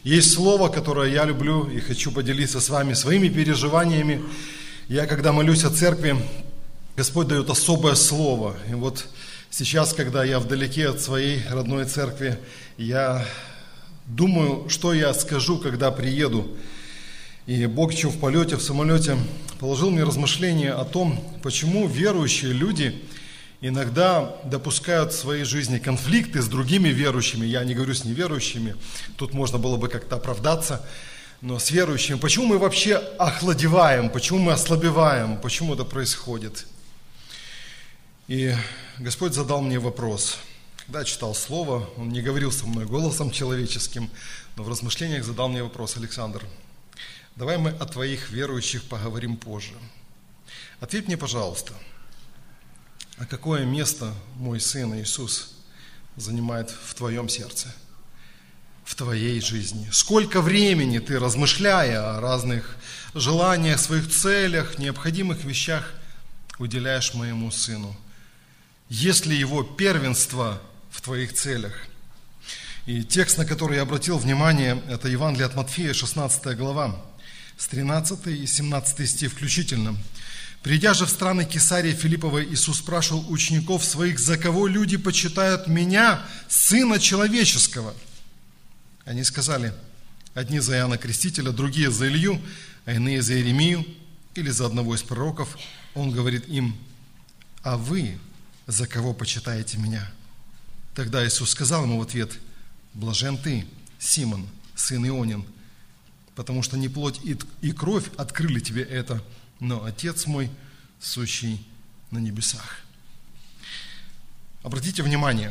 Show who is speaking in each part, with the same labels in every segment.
Speaker 1: Есть слово, которое я люблю и хочу поделиться с вами своими переживаниями. Я, когда молюсь о церкви, Господь дает особое слово. И вот сейчас, когда я вдалеке от своей родной церкви, я думаю, что я скажу, когда приеду. И Бог еще в полете, в самолете положил мне размышления о том, почему верующие люди иногда допускают в своей жизни конфликты с другими верующими. Я не говорю с неверующими, тут можно было бы как-то оправдаться, но с верующими. Почему мы вообще охладеваем, почему мы ослабеваем, почему это происходит? И Господь задал мне вопрос. Когда я читал Слово, Он не говорил со мной голосом человеческим, но в размышлениях задал мне вопрос: Александр, давай мы о твоих верующих поговорим позже. Ответь мне, пожалуйста, а какое место мой Сын Иисус занимает в твоем сердце, в твоей жизни? Сколько времени ты, размышляя о разных желаниях, своих целях, необходимых вещах, уделяешь моему Сыну? Есть ли Его первенство в твоих целях? И текст, на который я обратил внимание, это Евангелие от Матфея, 16 глава, с 13 и 17 стих включительно. «Придя же в страны Кесарии Филипповой, Иисус спрашивал учеников своих, за кого люди почитают Меня, Сына Человеческого? Они сказали, одни за Иоанна Крестителя, другие за Илью, а иные за Иеремию или за одного из пророков. Он говорит им, а вы за кого почитаете Меня? Тогда Иисус сказал ему в ответ, блажен ты, Симон, сын Ионин, потому что не плоть и кровь открыли тебе это, но Отец мой, сущий на небесах». Обратите внимание,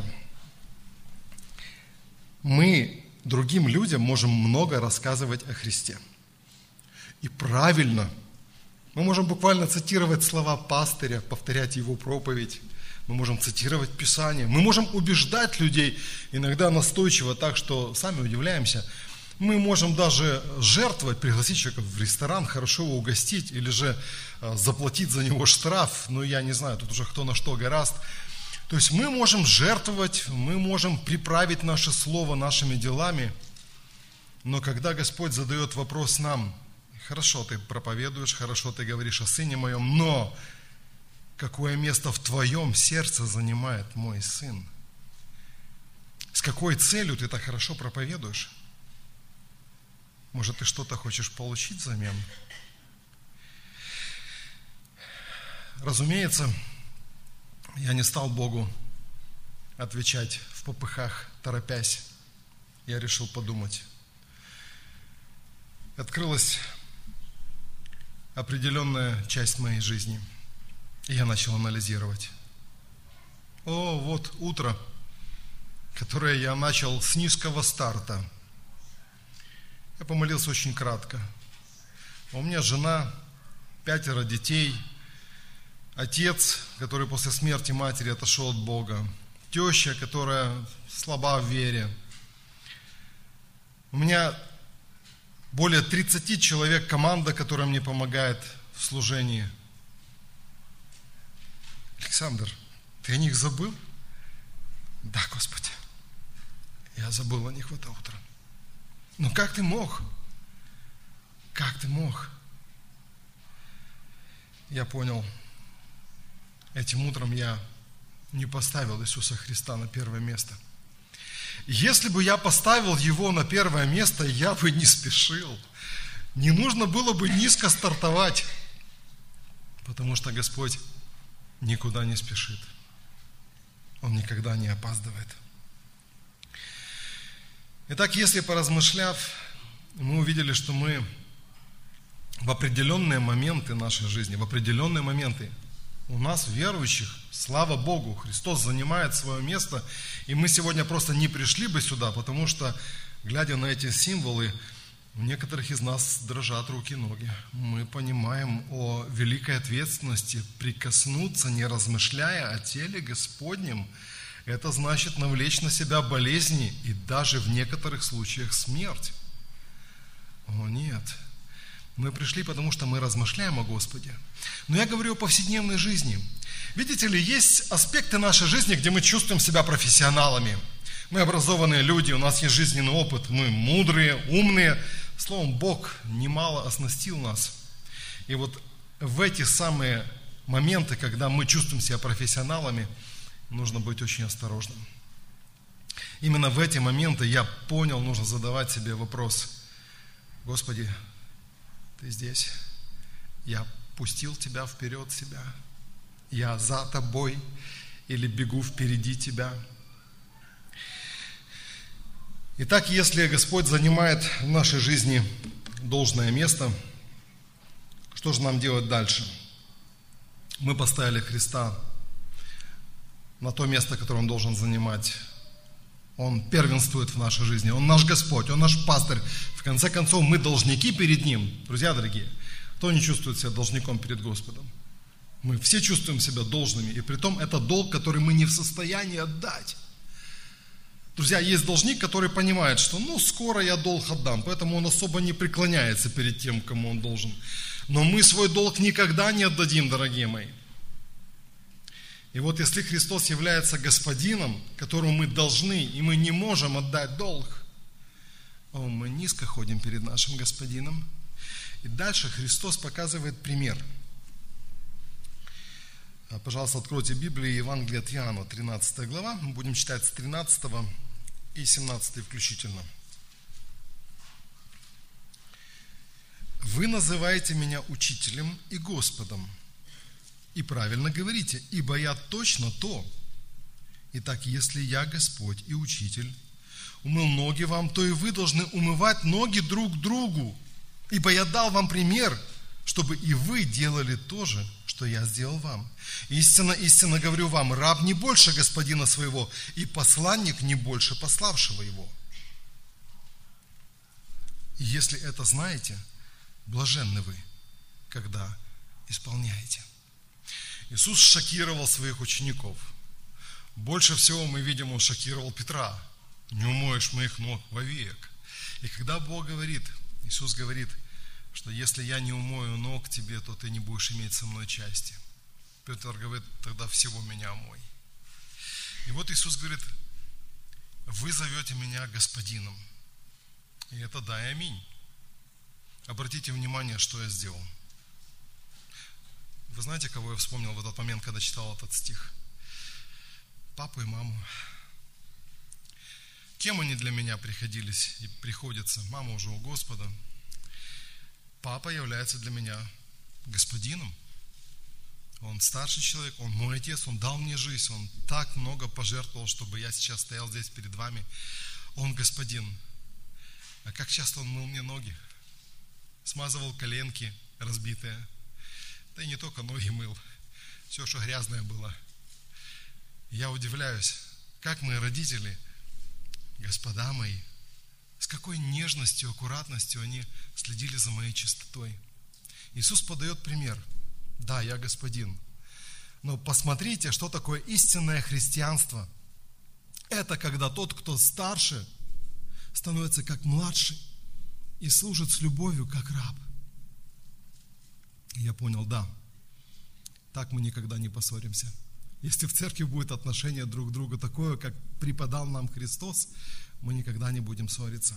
Speaker 1: мы другим людям можем много рассказывать о Христе. И правильно. Мы можем буквально цитировать слова пастыря, повторять его проповедь. Мы можем цитировать Писание. Мы можем убеждать людей, иногда настойчиво, так что сами удивляемся. Мы можем даже жертвовать, пригласить человека в ресторан, хорошо его угостить, или же заплатить за него штраф. Ну, я не знаю, тут уже кто на что горазд. То есть мы можем жертвовать, мы можем приправить наше слово нашими делами. Но когда Господь задает вопрос нам, хорошо, ты проповедуешь, хорошо, ты говоришь о Сыне Моем, но какое место в твоем сердце занимает мой Сын? С какой целью ты так хорошо проповедуешь? Может, ты что-то хочешь получить взамен? Разумеется, я не стал Богу отвечать в попыхах, торопясь. Я решил подумать. Открылась определенная часть моей жизни. И я начал анализировать. Вот утро, которое я начал с низкого старта. Я помолился очень кратко. У меня жена, 5 детей, отец, который после смерти матери отошел от Бога, теща, которая слаба в вере. У меня более 30 человек, команда, которая мне помогает в служении. Александр, ты о них забыл? Да, Господи, я забыл о них в это утро. Но как ты мог? Как ты мог? Я понял, этим утром я не поставил Иисуса Христа на первое место. Если бы я поставил Его на первое место, я бы не спешил. Не нужно было бы низко стартовать, потому что Господь никуда не спешит. Он никогда не опаздывает. Итак, если поразмышляв, мы увидели, что мы в определенные моменты нашей жизни, в определенные моменты у нас, верующих, слава Богу, Христос занимает свое место, и мы сегодня просто не пришли бы сюда, потому что, глядя на эти символы, у некоторых из нас дрожат руки и ноги. Мы понимаем о великой ответственности прикоснуться, не размышляя о теле Господнем. Это значит навлечь на себя болезни и даже в некоторых случаях смерть. О нет, мы пришли, потому что мы размышляем о Господе. Но я говорю о повседневной жизни. Видите ли, есть аспекты нашей жизни, где мы чувствуем себя профессионалами. Мы образованные люди, у нас есть жизненный опыт, мы мудрые, умные. Словом, Бог немало оснастил нас. И вот в эти самые моменты, когда мы чувствуем себя профессионалами, нужно быть очень осторожным. Именно в эти моменты я понял, нужно задавать себе вопрос: Господи, Ты здесь? Я пустил Тебя вперед себя? Я за Тобой или бегу впереди Тебя? Итак, если Господь занимает в нашей жизни должное место, что же нам делать дальше? Мы поставили Христа на то место, которое Он должен занимать. Он первенствует в нашей жизни, Он наш Господь, Он наш пастырь. В конце концов, мы должники перед Ним. Друзья дорогие, кто не чувствует себя должником перед Господом? Мы все чувствуем себя должными, и притом это долг, который мы не в состоянии отдать. Друзья, есть должник, который понимает, что скоро я долг отдам, поэтому он особо не преклоняется перед тем, кому он должен. Но мы свой долг никогда не отдадим, дорогие мои. И вот если Христос является Господином, которому мы должны, и мы не можем отдать долг, мы низко ходим перед нашим Господином. И дальше Христос показывает пример. Пожалуйста, откройте Библию, Евангелие от Иоанна, 13 глава. Мы будем читать с 13 и 17 включительно. «Вы называете меня учителем и Господом, и правильно говорите, ибо я точно то. Итак, если я Господь и Учитель, умыл ноги вам, то и вы должны умывать ноги друг другу, ибо я дал вам пример, чтобы и вы делали то же, что я сделал вам. Истинно, истинно говорю вам, раб не больше господина своего, и посланник не больше пославшего его. И если это знаете, блаженны вы, когда исполняете». Иисус шокировал своих учеников. Больше всего мы видим, Он шокировал Петра. «Не умоешь моих ног вовек». И когда Бог говорит, Иисус говорит, что если я не умою ног тебе, то ты не будешь иметь со мной части. Петр говорит: тогда всего меня омой. И вот Иисус говорит: вы зовете меня Господином. И это да и аминь. Обратите внимание, что я сделал. Вы знаете, кого я вспомнил в этот момент, когда читал этот стих? Папу и маму. Кем они для меня приходились и приходятся? Мама уже у Господа. Папа является для меня Господином. Он старший человек, он мой отец, он дал мне жизнь, он так много пожертвовал, чтобы я сейчас стоял здесь перед вами. Он Господин. А как часто он мыл мне ноги? Смазывал коленки разбитые. Да и не только ноги мыл. Все, что грязное было. Я удивляюсь, как мои родители, господа мои, с какой нежностью, аккуратностью они следили за моей чистотой. Иисус подает пример. Да, я Господин. Но посмотрите, что такое истинное христианство. Это когда тот, кто старше, становится как младший и служит с любовью, как раб. И я понял, да, так мы никогда не поссоримся. Если в церкви будет отношение друг к другу такое, как преподал нам Христос, мы никогда не будем ссориться.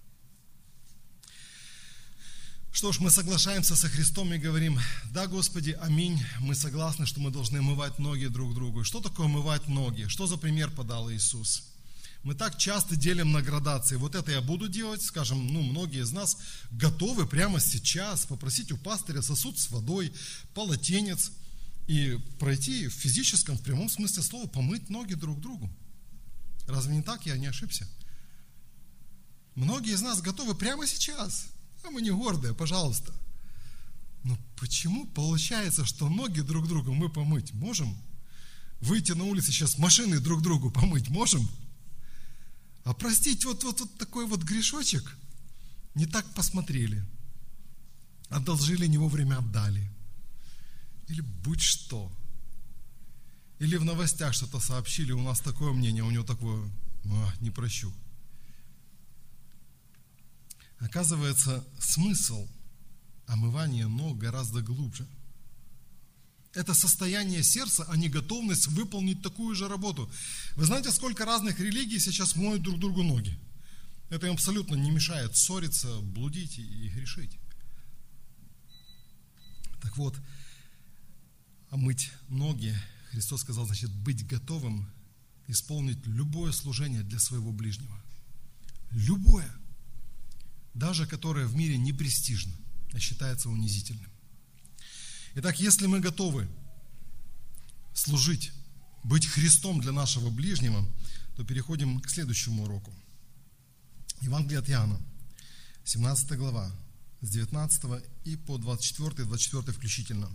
Speaker 1: Что ж, мы соглашаемся со Христом и говорим: да, Господи, аминь, мы согласны, что мы должны омывать ноги друг другу. Что такое омывать ноги? Что за пример подал Иисус? Мы так часто делим на градации. Вот это я буду делать, скажем, многие из нас готовы прямо сейчас попросить у пастыря сосуд с водой, полотенец и пройти в физическом, в прямом смысле слова, помыть ноги друг другу. Разве не так? Я не ошибся. Многие из нас готовы прямо сейчас. А мы не гордые, пожалуйста. Но почему получается, что ноги друг другу мы помыть можем? Выйти на улицу сейчас, машины друг другу помыть можем? А простить вот такой вот грешочек, не так посмотрели, одолжили, не вовремя отдали. Или будь что. Или в новостях что-то сообщили, у нас такое мнение, у него такое: не прощу. Оказывается, смысл омывания ног гораздо глубже. Это состояние сердца, а не готовность выполнить такую же работу. Вы знаете, сколько разных религий сейчас моют друг другу ноги? Это им абсолютно не мешает ссориться, блудить и грешить. Так вот, омыть ноги, Христос сказал, значит, быть готовым исполнить любое служение для своего ближнего. Любое. Даже которое в мире не престижно, а считается унизительным. Итак, если мы готовы служить, быть Христом для нашего ближнего, то переходим к следующему уроку. Евангелие от Иоанна, 17 глава, с 19 и по 24 включительно.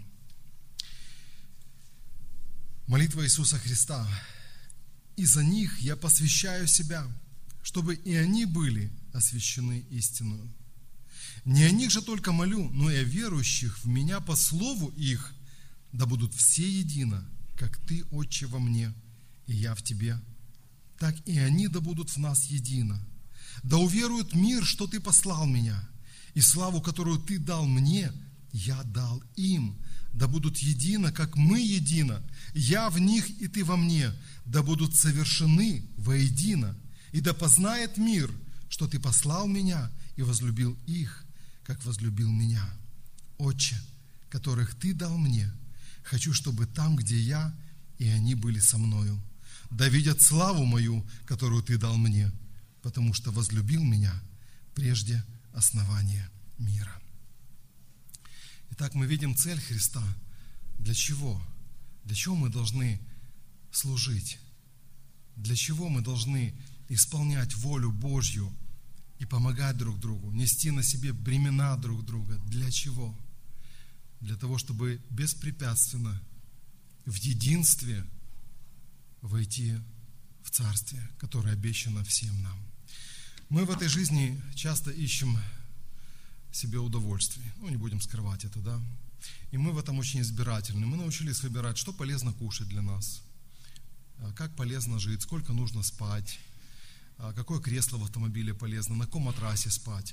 Speaker 1: Молитва Иисуса Христа. «И за них я посвящаю себя, чтобы и они были освящены истинную. Не о них же только молю, но и о верующих в Меня по слову их, да будут все едино, как Ты, Отче, во мне, и я в Тебе, так и они да будут в нас едино. Да уверует мир, что Ты послал Меня, и славу, которую Ты дал мне, я дал им, да будут едино, как мы едино, я в них и Ты во мне, да будут совершены воедино, и да познает мир, что Ты послал Меня и возлюбил их, как возлюбил Меня. Отче, которых Ты дал мне, хочу, чтобы там, где я, и они были со мною. Да видят славу мою, которую Ты дал мне, потому что возлюбил Меня прежде основания мира». Итак, мы видим цель Христа. Для чего? Для чего мы должны служить? Для чего мы должны исполнять волю Божью и помогать друг другу, нести на себе бремена друг друга? Для чего? Для того, чтобы беспрепятственно, в единстве войти в Царствие, которое обещано всем нам. Мы в этой жизни часто ищем себе удовольствие. Не будем скрывать это, да? И мы в этом очень избирательны. Мы научились выбирать, что полезно кушать для нас, как полезно жить, сколько нужно спать, какое кресло в автомобиле полезно, на каком матрасе спать.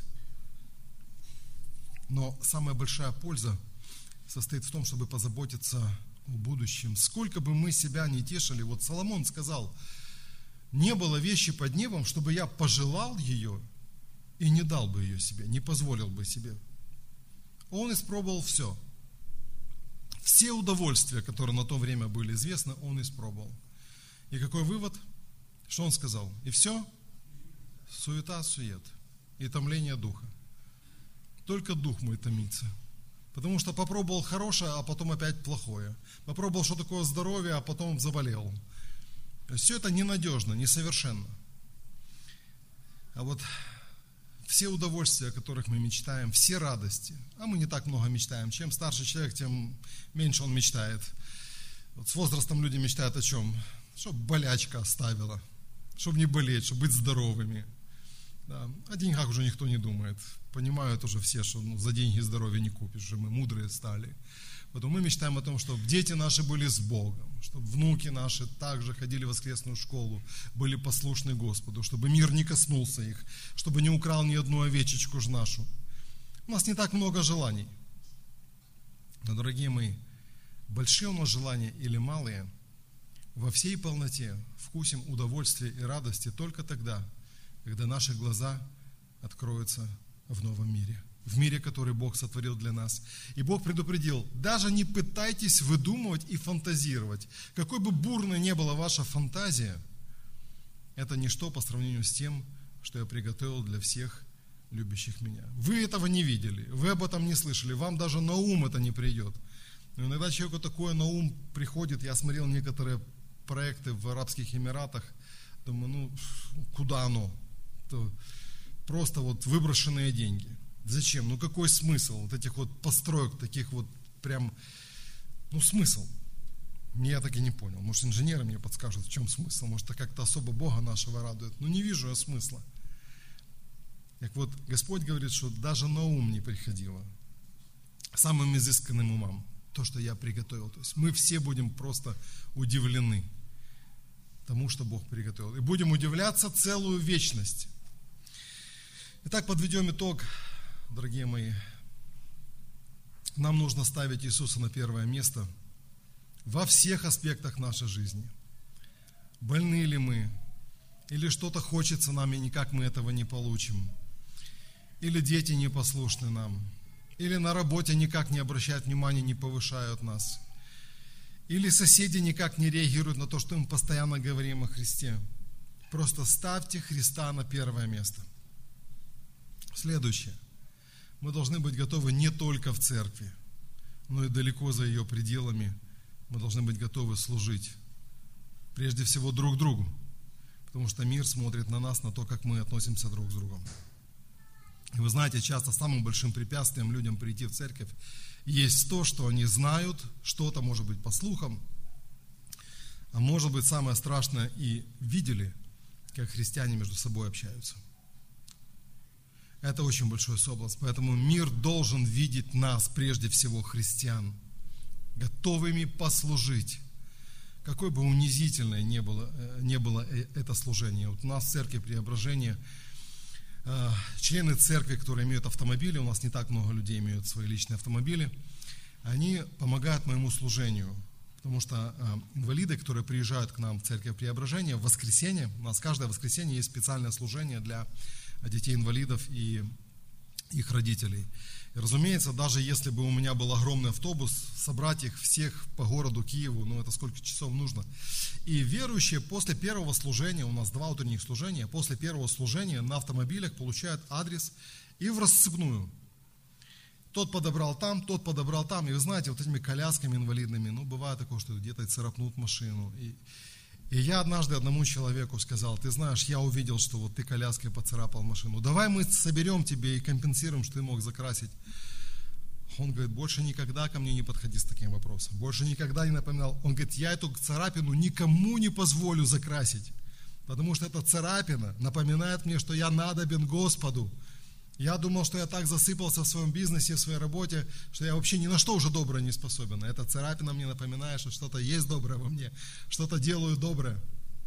Speaker 1: Но самая большая польза состоит в том, чтобы позаботиться о будущем. Сколько бы мы себя не тешили, вот Соломон сказал, не было вещи под небом, чтобы я пожелал ее и не дал бы ее себе, не позволил бы себе. Он испробовал все. Все удовольствия, которые на то время были известны, он испробовал. И какой вывод? Что он сказал? И все? Суета-сует и томление духа. Только дух мой томится. Потому что попробовал хорошее, а потом опять плохое. Попробовал, что такое здоровье, а потом заболел. Все это ненадежно, несовершенно. А вот все удовольствия, о которых мы мечтаем, все радости, а мы не так много мечтаем. Чем старше человек, тем меньше он мечтает. Вот с возрастом люди мечтают о чем? Чтобы болячка оставила, чтобы не болеть, чтобы быть здоровыми. Да. О деньгах уже никто не думает. Понимают уже все, что за деньги здоровья не купишь, уже мы мудрые стали. Поэтому мы мечтаем о том, чтобы дети наши были с Богом, чтобы внуки наши также ходили в воскресную школу, были послушны Господу, чтобы мир не коснулся их, чтобы не украл ни одну овечечку ж нашу. У нас не так много желаний. Но, дорогие мои, большие у нас желания или малые, во всей полноте вкусим удовольствия и радости только тогда, когда наши глаза откроются в новом мире. В мире, который Бог сотворил для нас. И Бог предупредил, даже не пытайтесь выдумывать и фантазировать. Какой бы бурной ни была ваша фантазия, это ничто по сравнению с тем, что я приготовил для всех любящих меня. Вы этого не видели, вы об этом не слышали, вам даже на ум это не придет. Но иногда человеку такое на ум приходит. Я смотрел некоторые проекты в Арабских Эмиратах, думаю, куда оно? Это просто вот выброшенные деньги. Зачем? Какой смысл вот этих вот построек, таких вот прям, смысл? Я так и не понял. Может, инженеры мне подскажут, в чем смысл? Может, это как-то особо Бога нашего радует? Не вижу я смысла. Так вот, Господь говорит, что даже на ум не приходило самым изысканным умам то, что я приготовил. То есть мы все будем просто удивлены тому, что Бог приготовил. И будем удивляться целую вечность. Итак, подведем итог, дорогие мои. Нам нужно ставить Иисуса на первое место во всех аспектах нашей жизни. Больны ли мы, или что-то хочется нам, и никак мы этого не получим, или дети непослушны нам, или на работе никак не обращают внимания, не повышают нас, или соседи никак не реагируют на то, что мы постоянно говорим о Христе. Просто ставьте Христа на первое место. Следующее. Мы должны быть готовы не только в церкви, но и далеко за ее пределами. Мы должны быть готовы служить. Прежде всего друг другу. Потому что мир смотрит на нас, на то, как мы относимся друг к другу. И вы знаете, часто самым большим препятствием людям прийти в церковь есть то, что они знают что-то, может быть, по слухам, а может быть, самое страшное, и видели, как христиане между собой общаются. Это очень большой соблазн. Поэтому мир должен видеть нас, прежде всего христиан, готовыми послужить. Какой бы унизительное не было это служение. Вот у нас в церкви Преображения члены церкви, которые имеют автомобили, у нас не так много людей имеют свои личные автомобили, они помогают моему служению. Потому что инвалиды, которые приезжают к нам в церковь Преображения, в воскресенье, у нас каждое воскресенье есть специальное служение для детей-инвалидов и их родителей. И, разумеется, даже если бы у меня был огромный автобус, собрать их всех по городу Киеву, это сколько часов нужно. И верующие после первого служения, у нас 2 утренних служения, после первого служения на автомобилях получают адрес и в рассыпную. Тот подобрал там, и вы знаете, вот этими колясками инвалидными, бывает такое, что где-то царапнут машину. И я однажды одному человеку сказал: ты знаешь, я увидел, что вот ты коляской поцарапал машину, давай мы соберем тебе и компенсируем, что ты мог закрасить. Он говорит: больше никогда ко мне не подходи с таким вопросом, больше никогда не напоминал. Он говорит: я эту царапину никому не позволю закрасить, потому что эта царапина напоминает мне, что я надобен Господу. Я думал, что я так засыпался в своем бизнесе, в своей работе, что я вообще ни на что уже доброе не способен. Эта царапина мне напоминает, что что-то есть доброе во мне, что-то делаю доброе.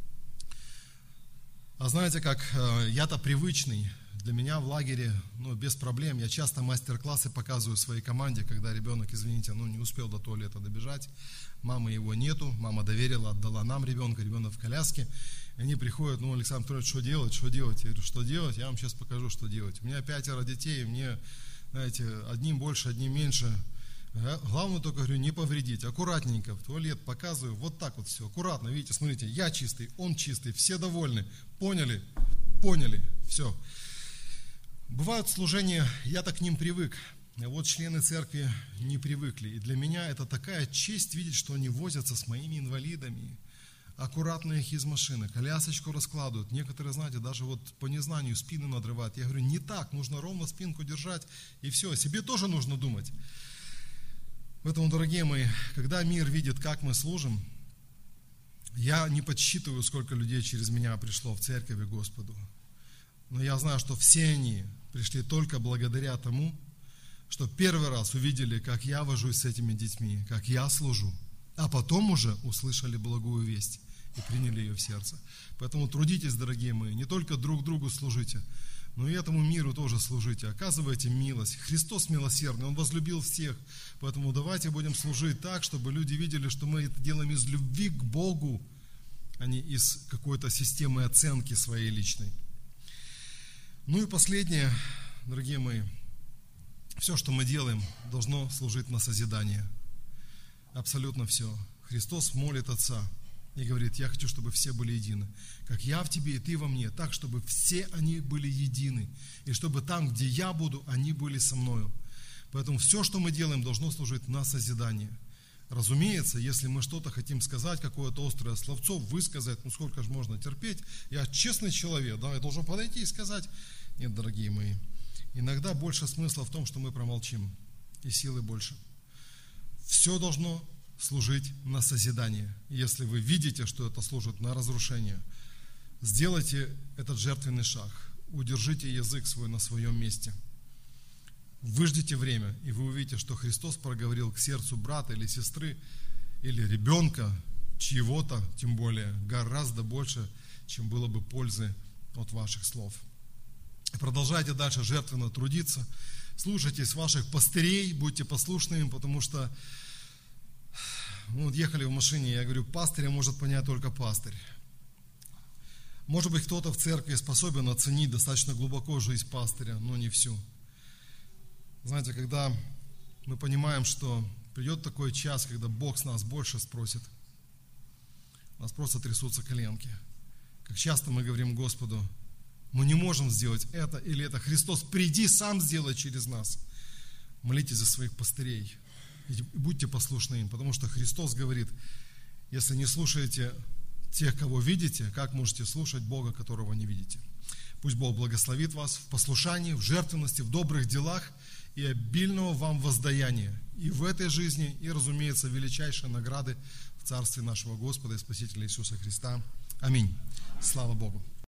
Speaker 1: А знаете как, я-то привычный. Для меня в лагере, без проблем. Я часто мастер-классы показываю своей команде, когда ребенок, извините, не успел до туалета добежать. Мамы его нету, мама доверила, отдала нам ребенка, ребенок в коляске. И они приходят: Александр Петрович, что делать? Я говорю: что делать? Я вам сейчас покажу, что делать. У меня 5 детей, мне, знаете, одним больше, одним меньше. Главное только, говорю, не повредить, аккуратненько в туалет показываю, вот так вот все, аккуратно, видите, смотрите, я чистый, он чистый, все довольны, поняли, все. Бывают служения, я-то к ним привык, а вот члены церкви не привыкли, и для меня это такая честь видеть, что они возятся с моими инвалидами, аккуратно их из машины, колясочку раскладывают, некоторые, знаете, даже вот по незнанию спины надрывают. Я говорю: не так, нужно ровно спинку держать, и все, о себе тоже нужно думать. Поэтому, дорогие мои, когда мир видит, как мы служим, я не подсчитываю, сколько людей через меня пришло в церковь и Господу. Но я знаю, что все они пришли только благодаря тому, что первый раз увидели, как я вожусь с этими детьми, как я служу, а потом уже услышали благую весть и приняли ее в сердце. Поэтому трудитесь, дорогие мои, не только друг другу служите, но и этому миру тоже служите, оказывайте милость. Христос милосердный, Он возлюбил всех, поэтому давайте будем служить так, чтобы люди видели, что мы это делаем из любви к Богу, а не из какой-то системы оценки своей личной. И последнее, дорогие мои, все, что мы делаем, должно служить на созидание. Абсолютно все. Христос молит Отца и говорит: я хочу, чтобы все были едины. Как я в тебе и ты во мне, так, чтобы все они были едины. И чтобы там, где я буду, они были со мною. Поэтому все, что мы делаем, должно служить на созидание. Разумеется, если мы что-то хотим сказать, какое-то острое словцо высказать, сколько же можно терпеть? Я честный человек, я должен подойти и сказать. Нет, дорогие мои, иногда больше смысла в том, что мы промолчим, и силы больше. Все должно служить на созидание. Если вы видите, что это служит на разрушение, сделайте этот жертвенный шаг, удержите язык свой на своем месте. Выждите время, и вы увидите, что Христос проговорил к сердцу брата или сестры, или ребенка, чьего-то, тем более, гораздо больше, чем было бы пользы от ваших слов. Продолжайте дальше жертвенно трудиться, слушайтесь ваших пастырей, будьте послушными, потому что вот ехали в машине, я говорю, пастыря может понять только пастырь. Может быть, кто-то в церкви способен оценить достаточно глубоко жизнь пастыря, но не всю. Знаете, когда мы понимаем, что придет такой час, когда Бог с нас больше спросит, у нас просто трясутся коленки. Как часто мы говорим Господу, мы не можем сделать это или это. Христос, приди, сам сделай через нас. Молитесь за своих пастырей и будьте послушны им, потому что Христос говорит, если не слушаете тех, кого видите, как можете слушать Бога, которого не видите? Пусть Бог благословит вас в послушании, в жертвенности, в добрых делах и обильного вам воздаяния и в этой жизни, и, разумеется, величайшей награды в Царстве нашего Господа и Спасителя Иисуса Христа. Аминь. Слава Богу.